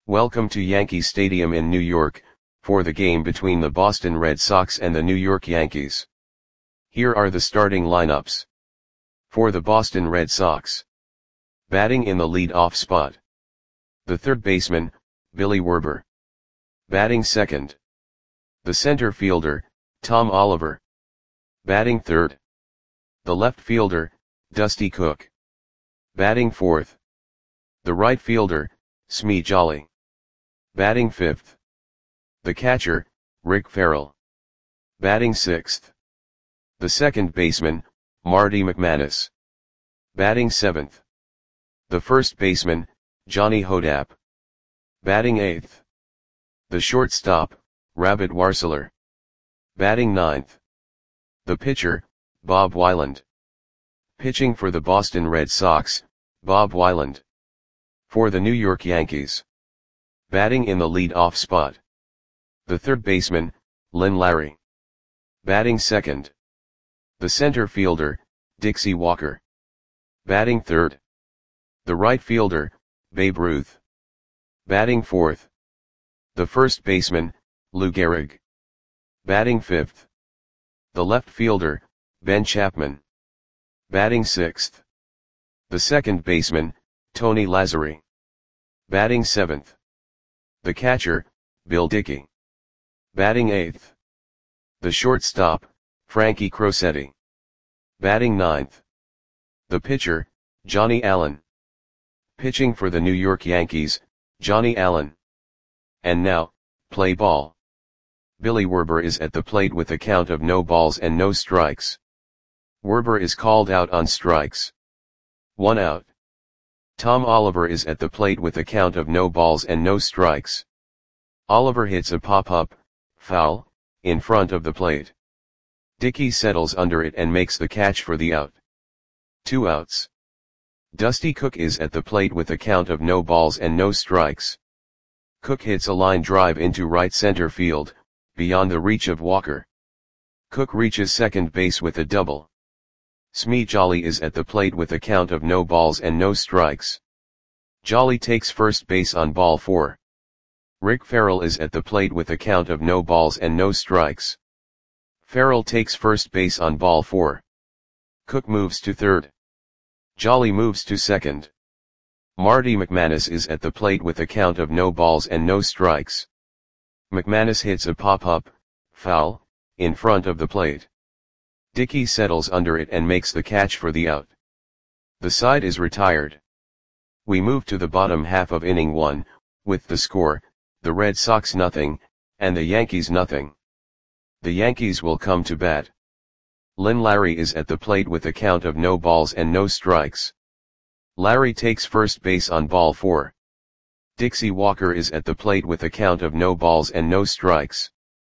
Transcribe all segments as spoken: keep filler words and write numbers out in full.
Welcome to Yankee Stadium in New York, for the game between the Boston Red Sox and the New York Yankees. Here are the starting lineups. For the Boston Red Sox. Batting in the lead-off spot. The third baseman, Billy Werber. Batting second. The center fielder, Tom Oliver. Batting third. The left fielder, Dusty Cook. Batting fourth. The right fielder, Smee Jolly. Batting fifth. The catcher, Rick Ferrell. Batting sixth. The second baseman, Marty McManus. Batting seventh. The first baseman, Johnny Hodapp. Batting eighth. The shortstop, Rabbit Warseler. Batting ninth. The pitcher, Bob Weiland. Pitching for the Boston Red Sox, Bob Weiland. For the New York Yankees. Batting in the lead-off spot. The third baseman, Lynn Larry. Batting second. The center fielder, Dixie Walker. Batting third. The right fielder, Babe Ruth. Batting fourth. The first baseman, Lou Gehrig. Batting fifth. The left fielder, Ben Chapman. Batting sixth. The second baseman, Tony Lazzeri. Batting seventh. The catcher, Bill Dickey. Batting eighth. The shortstop, Frankie Crosetti. Batting ninth. The pitcher, Johnny Allen. Pitching for the New York Yankees, Johnny Allen. And now, play ball. Billy Werber is at the plate with a count of no balls and no strikes. Werber is called out on strikes. One out. Tom Oliver is at the plate with a count of no balls and no strikes. Oliver hits a pop-up, foul, in front of the plate. Dickey settles under it and makes the catch for the out. Two outs. Dusty Cook is at the plate with a count of no balls and no strikes. Cook hits a line drive into right center field, beyond the reach of Walker. Cook reaches second base with a double. Smee Jolly is at the plate with a count of no balls and no strikes. Jolly takes first base on ball four. Rick Ferrell is at the plate with a count of no balls and no strikes. Ferrell takes first base on ball four. Cook moves to third. Jolly moves to second. Marty McManus is at the plate with a count of no balls and no strikes. McManus hits a pop-up, foul, in front of the plate. Dickey settles under it and makes the catch for the out. The side is retired. We move to the bottom half of inning one, with the score, the Red Sox nothing, and the Yankees nothing. The Yankees will come to bat. Lynn Larry is at the plate with a count of no balls and no strikes. Larry takes first base on ball four. Dixie Walker is at the plate with a count of no balls and no strikes.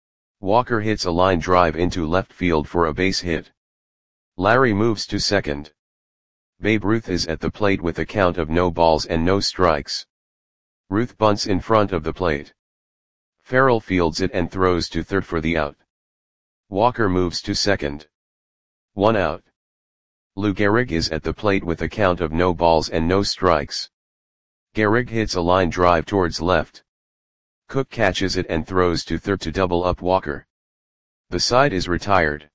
Walker hits a line drive into left field for a base hit. Larry moves to second. Babe Ruth is at the plate with a count of no balls and no strikes. Ruth bunts in front of the plate. Ferrell fields it and throws to third for the out. Walker moves to second. One out. Lou Gehrig is at the plate with a count of no balls and no strikes. Gehrig hits a line drive towards left. Cook catches it and throws to third to double up Walker. The side is retired.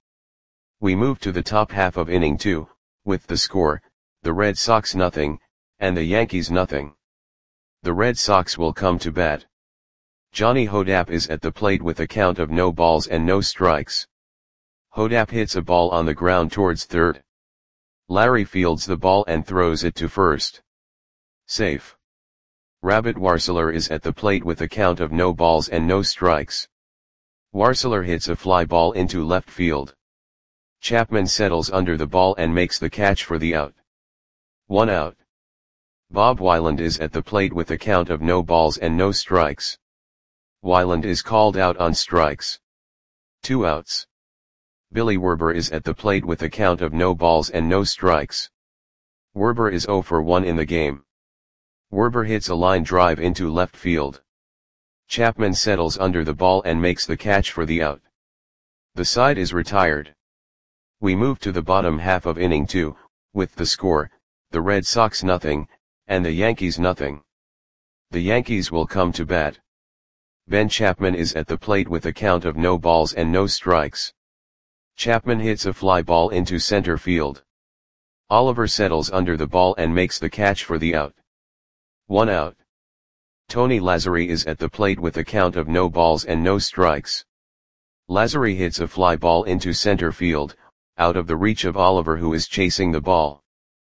We move to the top half of inning two, with the score, the Red Sox nothing, and the Yankees nothing. The Red Sox will come to bat. Johnny Hodapp is at the plate with a count of no balls and no strikes. Hodapp hits a ball on the ground towards third. Larry fields the ball and throws it to first. Safe. Rabbit Warseler is at the plate with a count of no balls and no strikes. Warseler hits a fly ball into left field. Chapman settles under the ball and makes the catch for the out. One out. Bob Weiland is at the plate with a count of no balls and no strikes. Weiland is called out on strikes. Two outs. Billy Werber is at the plate with a count of no balls and no strikes. Werber is zero for one in the game. Werber hits a line drive into left field. Chapman settles under the ball and makes the catch for the out. The side is retired. We move to the bottom half of inning two, with the score, the Red Sox nothing, and the Yankees nothing. The Yankees will come to bat. Ben Chapman is at the plate with a count of no balls and no strikes. Chapman hits a fly ball into center field. Oliver settles under the ball and makes the catch for the out. One out. Tony Lazzeri is at the plate with a count of no balls and no strikes. Lazzeri hits a fly ball into center field, out of the reach of Oliver, who is chasing the ball.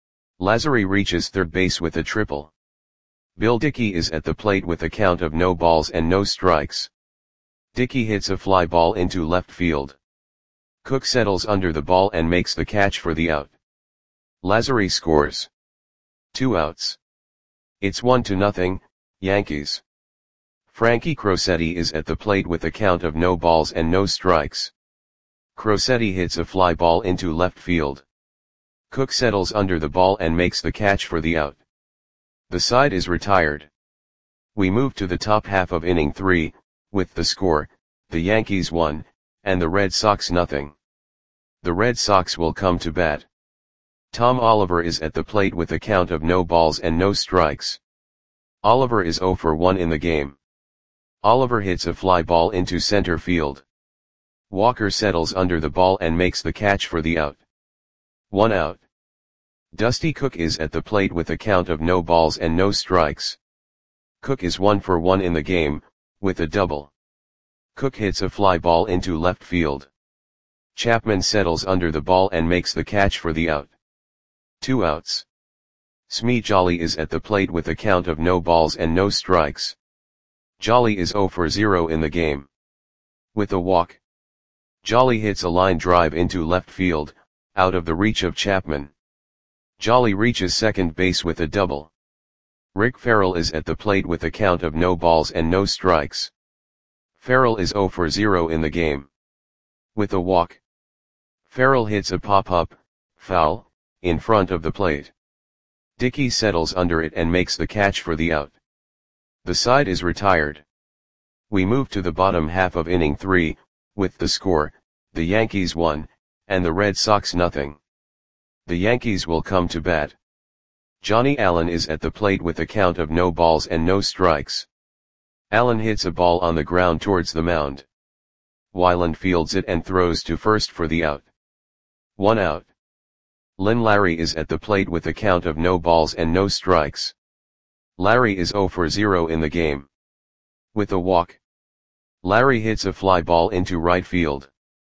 Lazzeri reaches third base with a triple. Bill Dickey is at the plate with a count of no balls and no strikes. Dickey hits a fly ball into left field. Cook settles under the ball and makes the catch for the out. Lazzeri scores. Two outs. It's one to nothing, Yankees. Frankie Crosetti is at the plate with a count of no balls and no strikes. Crosetti hits a fly ball into left field. Cook settles under the ball and makes the catch for the out. The side is retired. We move to the top half of inning three, with the score, the Yankees one, and the Red Sox nothing. The Red Sox will come to bat. Tom Oliver is at the plate with a count of no balls and no strikes. Oliver is zero for one in the game. Oliver hits a fly ball into center field. Walker settles under the ball and makes the catch for the out. One out. Dusty Cook is at the plate with a count of no balls and no strikes. Cook is one for one in the game, with a double. Cook hits a fly ball into left field. Chapman settles under the ball and makes the catch for the out. Two outs. Smee Jolly is at the plate with a count of no balls and no strikes. Jolly is zero for zero in the game. With a walk. Jolly hits a line drive into left field, out of the reach of Chapman. Jolly reaches second base with a double. Rick Farrell is at the plate with a count of no balls and no strikes. Farrell is zero for zero in the game. With a walk. Farrell hits a pop-up, foul, in front of the plate. Dickey settles under it and makes the catch for the out. The side is retired. We move to the bottom half of inning three, with the score, the Yankees one, and the Red Sox nothing. The Yankees will come to bat. Johnny Allen is at the plate with a count of no balls and no strikes. Allen hits a ball on the ground towards the mound. Weiland fields it and throws to first for the out. One out. Lynn Larry is at the plate with a count of no balls and no strikes. Larry is zero for zero in the game. With a walk. Larry hits a fly ball into right field.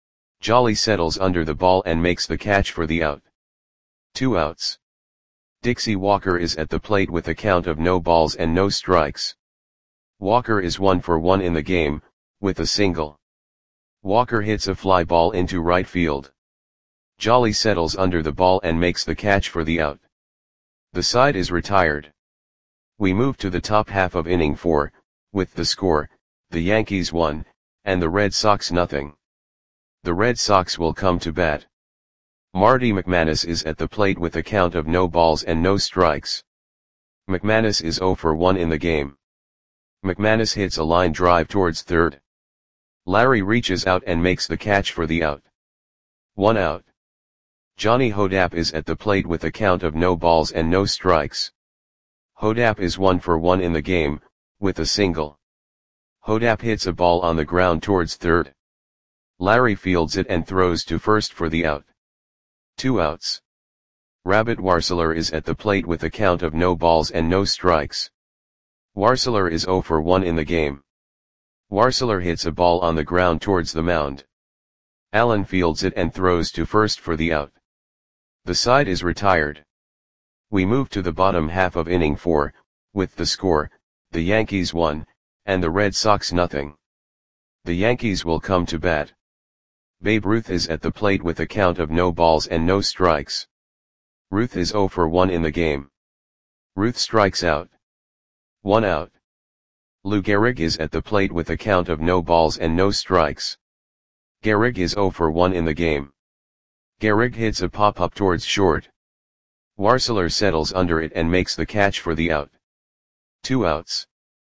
Jolly settles under the ball and makes the catch for the out. Two outs. Dixie Walker is at the plate with a count of no balls and no strikes. Walker is one for one in the game, with a single. Walker hits a fly ball into right field. Jolly settles under the ball and makes the catch for the out. The side is retired. We move to the top half of inning four, with the score, the Yankees one, and the Red Sox nothing. The Red Sox will come to bat. Marty McManus is at the plate with a count of no balls and no strikes. McManus is zero for one in the game. McManus hits a line drive towards third. Larry reaches out and makes the catch for the out. One out. Johnny Hodapp is at the plate with a count of no balls and no strikes. Hodapp is one for one in the game, with a single. Hodapp hits a ball on the ground towards third. Larry fields it and throws to first for the out. Two outs. Rabbit Warseler is at the plate with a count of no balls and no strikes. Warseler is zero for one in the game. Warseler hits a ball on the ground towards the mound. Allen fields it and throws to first for the out. The side is retired. We move to the bottom half of inning four, with the score, the Yankees one, and the Red Sox nothing. The Yankees will come to bat. Babe Ruth is at the plate with a count of no balls and no strikes. Ruth is zero for one in the game. Ruth strikes out. One out. Lou Gehrig is at the plate with a count of no balls and no strikes. Gehrig is zero for one in the game. Gehrig hits a pop-up towards short. Warseler settles under it and makes the catch for the out. Two outs.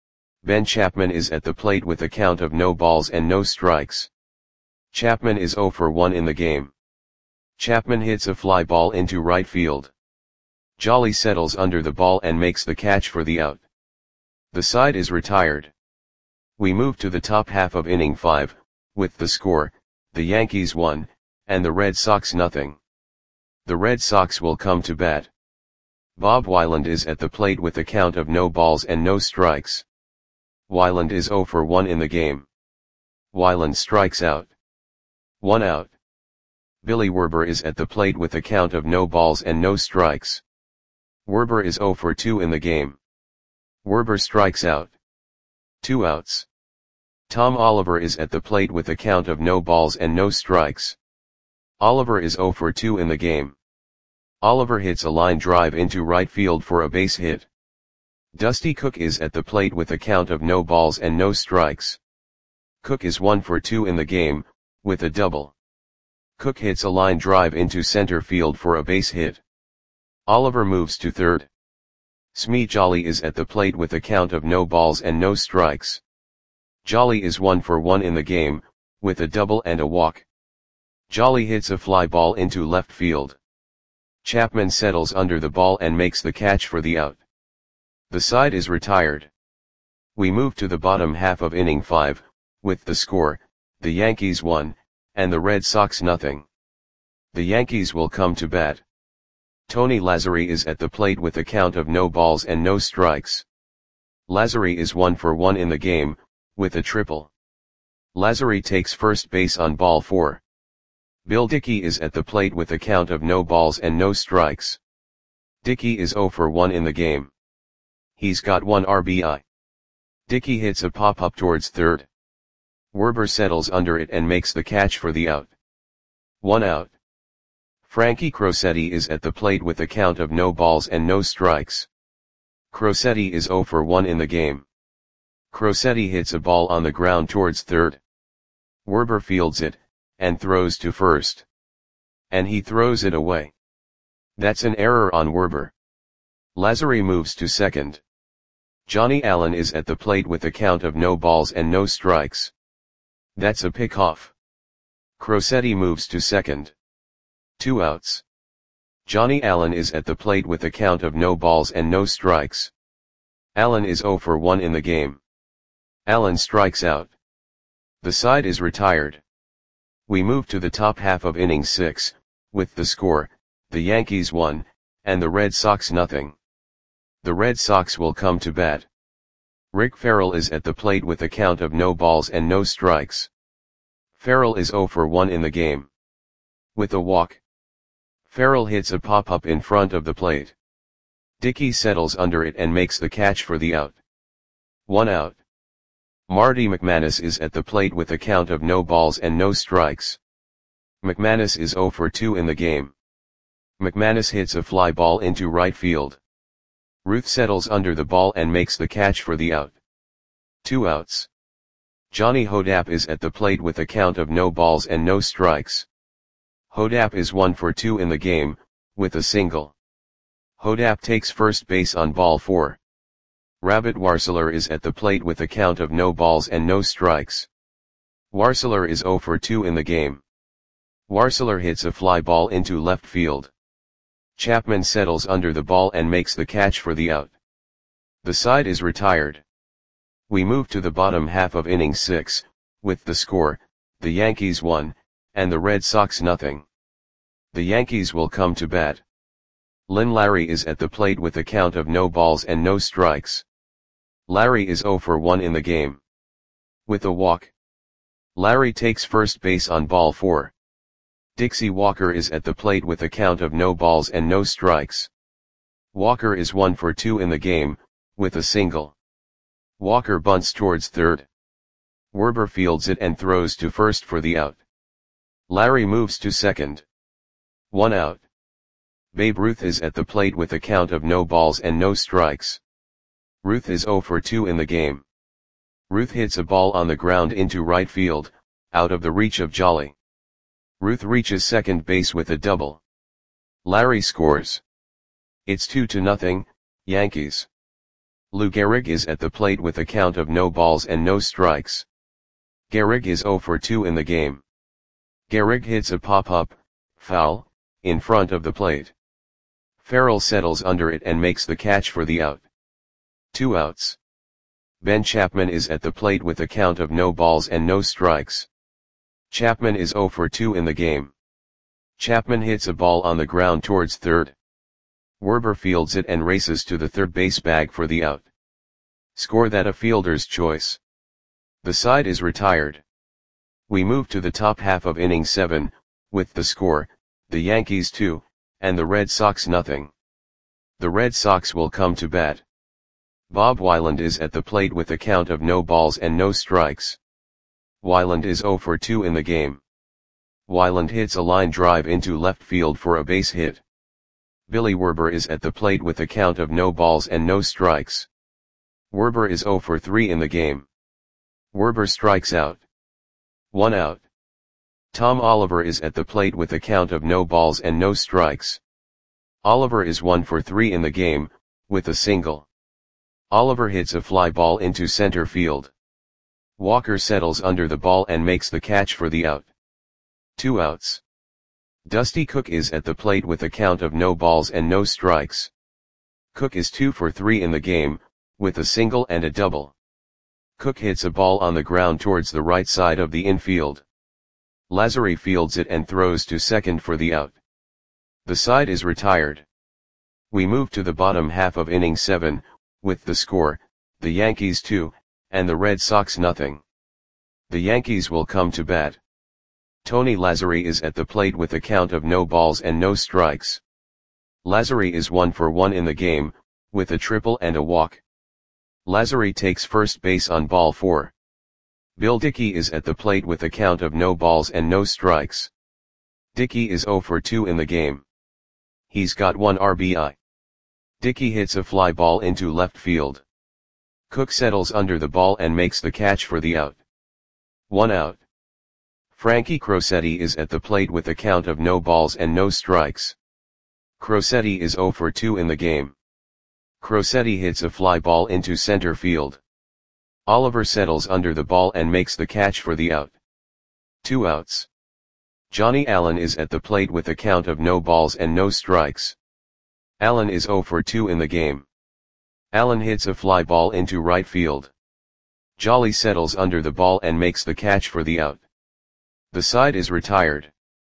Ben Chapman is at the plate with a count of no balls and no strikes. Chapman is zero for one in the game. Chapman hits a fly ball into right field. Jolly settles under the ball and makes the catch for the out. The side is retired. We move to the top half of inning five, with the score, the Yankees one, and the Red Sox nothing. The Red Sox will come to bat. Bob Weiland is at the plate with a count of no balls and no strikes. Weiland is oh for one in the game. Weiland strikes out. One out. Billy Werber is at the plate with a count of no balls and no strikes. Werber is oh for two in the game. Werber strikes out. Two outs. Tom Oliver is at the plate with a count of no balls and no strikes. Oliver is oh for two in the game. Oliver hits a line drive into right field for a base hit. Dusty Cook is at the plate with a count of no balls and no strikes. Cook is one for two in the game, with a double. Cook hits a line drive into center field for a base hit. Oliver moves to third. Smee Jolly is at the plate with a count of no balls and no strikes. Jolly is one for one in the game, with a double and a walk. Jolly hits a fly ball into left field. Chapman settles under the ball and makes the catch for the out. The side is retired. We move to the bottom half of inning five, with the score, the Yankees one, and the Red Sox nothing. The Yankees will come to bat. Tony Lazzeri is at the plate with a count of no balls and no strikes. Lazzeri is one for one in the game, with a triple. Lazzeri takes first base on ball four. Bill Dickey is at the plate with a count of no balls and no strikes. Dickey is oh for one in the game. He's got one R B I. Dickey hits a pop-up towards third. Werber settles under it and makes the catch for the out. One out. Frankie Crosetti is at the plate with a count of no balls and no strikes. Crosetti is oh for one in the game. Crosetti hits a ball on the ground towards third. Werber fields it, and throws to first. And he throws it away. That's an error on Werber. Lazzeri moves to second. Johnny Allen is at the plate with a count of no balls and no strikes. That's a pickoff. Crosetti moves to second. Two outs. Johnny Allen is at the plate with a count of no balls and no strikes. Allen is oh for one in the game. Allen strikes out. The side is retired. We move to the top half of inning six, with the score, the Yankees one, and the Red Sox nothing. The Red Sox will come to bat. Rick Farrell is at the plate with a count of no balls and no strikes. Farrell is oh for one in the game. With a walk. Farrell hits a pop-up in front of the plate. Dickey settles under it and makes the catch for the out. One out. Marty McManus is at the plate with a count of no balls and no strikes. McManus is oh for two in the game. McManus hits a fly ball into right field. Ruth settles under the ball and makes the catch for the out. Two outs. Johnny Hodapp is at the plate with a count of no balls and no strikes. Hodapp is one for two in the game, with a single. Hodapp takes first base on ball four. Rabbit Warseler is at the plate with a count of no balls and no strikes. Warseler is oh for two in the game. Warseler hits a fly ball into left field. Chapman settles under the ball and makes the catch for the out. The side is retired. We move to the bottom half of inning six, with the score, the Yankees one, and the Red Sox nothing. The Yankees will come to bat. Lynn Larry is at the plate with a count of no balls and no strikes. Larry is oh for one in the game. With a walk. Larry takes first base on ball four. Dixie Walker is at the plate with a count of no balls and no strikes. Walker is one for two in the game, with a single. Walker bunts towards third. Werber fields it and throws to first for the out. Larry moves to second. One out. Babe Ruth is at the plate with a count of no balls and no strikes. Ruth is oh for two in the game. Ruth hits a ball on the ground into right field, out of the reach of Jolly. Ruth reaches second base with a double. Larry scores. It's two to nothing, Yankees. Lou Gehrig is at the plate with a count of no balls and no strikes. Gehrig is oh for two in the game. Gehrig hits a pop-up, foul, in front of the plate. Farrell settles under it and makes the catch for the out. Two outs. Ben Chapman is at the plate with a count of no balls and no strikes. Chapman is zero for two in the game. Chapman hits a ball on the ground towards third. Werber fields it and races to the third base bag for the out. Score that a fielder's choice. The side is retired. We move to the top half of inning seven, with the score, the Yankees two, and the Red Sox nothing. The Red Sox will come to bat. Bob Weiland is at the plate with a count of no balls and no strikes. Weiland is zero for two in the game. Weiland hits a line drive into left field for a base hit. Billy Werber is at the plate with a count of no balls and no strikes. Werber is zero for three in the game. Werber strikes out. One out. Tom Oliver is at the plate with a count of no balls and no strikes. Oliver is one for three in the game, with a single. Oliver hits a fly ball into center field. Walker settles under the ball and makes the catch for the out. Two outs. Dusty Cook is at the plate with a count of no balls and no strikes. Cook is two for three in the game, with a single and a double. Cook hits a ball on the ground towards the right side of the infield. Lazary fields it and throws to second for the out. The side is retired. We move to the bottom half of inning seven, with the score, the Yankees two, and the Red Sox nothing. The Yankees will come to bat. Tony Lazary is at the plate with a count of no balls and no strikes. Lazary is one for one in the game, with a triple and a walk. Lazary takes first base on ball four. Bill Dickey is at the plate with a count of no balls and no strikes. Dickey is zero for two in the game. He's got one R B I. Dickey hits a fly ball into left field. Cook settles under the ball and makes the catch for the out. One out. Frankie Crosetti is at the plate with a count of no balls and no strikes. Crosetti is zero for two in the game. Crosetti hits a fly ball into center field. Oliver settles under the ball and makes the catch for the out. Two outs. Johnny Allen is at the plate with a count of no balls and no strikes. Allen is zero for two in the game. Allen hits a fly ball into right field. Jolly settles under the ball and makes the catch for the out. The side is retired.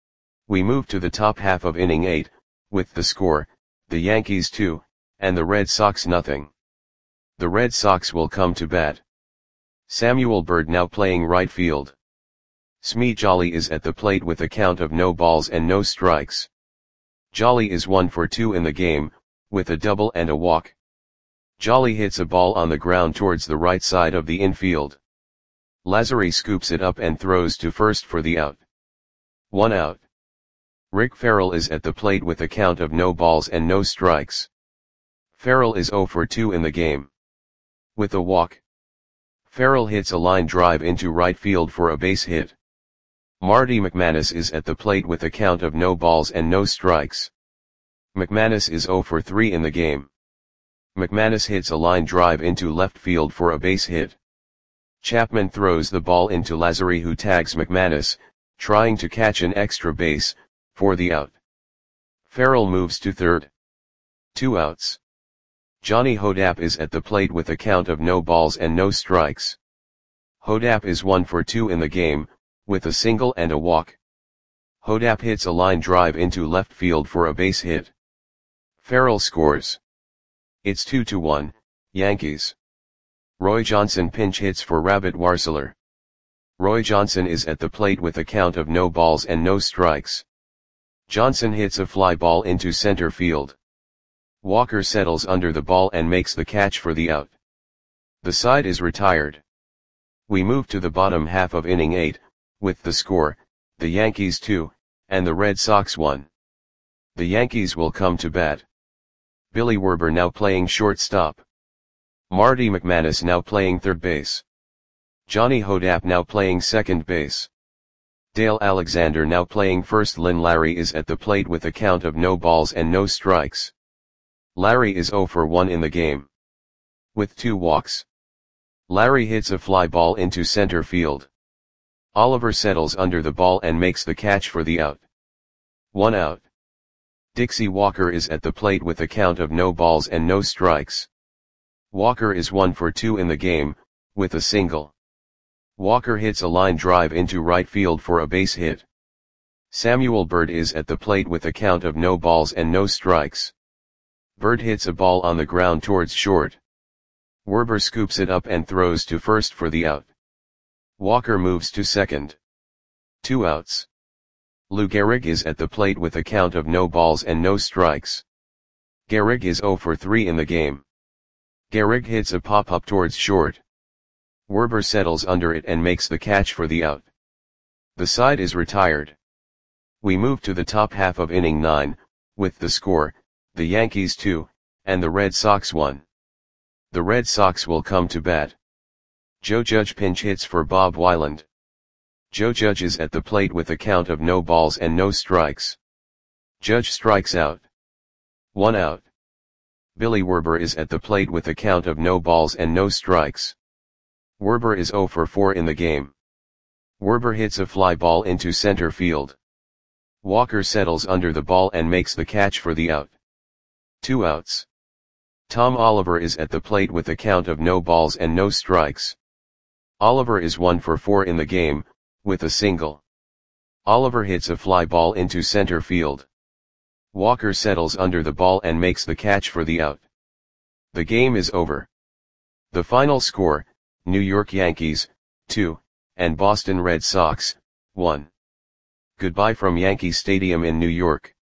We move to the top half of inning eight, with the score, the Yankees two, and the Red Sox nothing. The Red Sox will come to bat. Samuel Bird now playing right field. Smee Jolly is at the plate with a count of no balls and no strikes. Jolly is one for two in the game, with a double and a walk. Jolly hits a ball on the ground towards the right side of the infield. Lazary scoops it up and throws to first for the out. One out. Rick Farrell is at the plate with a count of no balls and no strikes. Farrell is zero for two in the game. With a walk. Farrell hits a line drive into right field for a base hit. Marty McManus is at the plate with a count of no balls and no strikes. McManus is zero for three in the game. McManus hits a line drive into left field for a base hit. Chapman throws the ball into Lazary, who tags McManus, trying to catch an extra base, for the out. Farrell moves to third. Two outs. Johnny Hodapp is at the plate with a count of no balls and no strikes. Hodapp is one for two in the game, with a single and a walk. Hodapp hits a line drive into left field for a base hit. Farrell scores. It's two to one, Yankees. Roy Johnson pinch hits for Rabbit Warseler. Roy Johnson is at the plate with a count of no balls and no strikes. Johnson hits a fly ball into center field. Walker settles under the ball and makes the catch for the out. The side is retired. We move to the bottom half of inning eight, with the score, the Yankees two, and the Red Sox one. The Yankees will come to bat. Billy Werber now playing shortstop. Marty McManus now playing third base. Johnny Hodapp now playing second base. Dale Alexander now playing first. Lynn Larry is at the plate with a count of no balls and no strikes. Larry is zero for one in the game. With two walks. Larry hits a fly ball into center field. Oliver settles under the ball and makes the catch for the out. One out. Dixie Walker is at the plate with a count of no balls and no strikes. Walker is one for two in the game, with a single. Walker hits a line drive into right field for a base hit. Samuel Bird is at the plate with a count of no balls and no strikes. Bird hits a ball on the ground towards short. Werber scoops it up and throws to first for the out. Walker moves to second. Two outs. Lou Gehrig is at the plate with a count of no balls and no strikes. Gehrig is oh for three in the game. Gehrig hits a pop-up towards short. Werber settles under it and makes the catch for the out. The side is retired. We move to the top half of inning nine, with the score, the Yankees two, and the Red Sox one. The Red Sox will come to bat. Joe Judge pinch hits for Bob Weiland. Joe Judge is at the plate with a count of no balls and no strikes. Judge strikes out. One out. Billy Werber is at the plate with a count of no balls and no strikes. Werber is oh for four in the game. Werber hits a fly ball into center field. Walker settles under the ball and makes the catch for the out. Two outs. Tom Oliver is at the plate with a count of no balls and no strikes. Oliver is one for four in the game, with a single. Oliver hits a fly ball into center field. Walker settles under the ball and makes the catch for the out. The game is over. The final score, New York Yankees, two, and Boston Red Sox, one. Goodbye from Yankee Stadium in New York.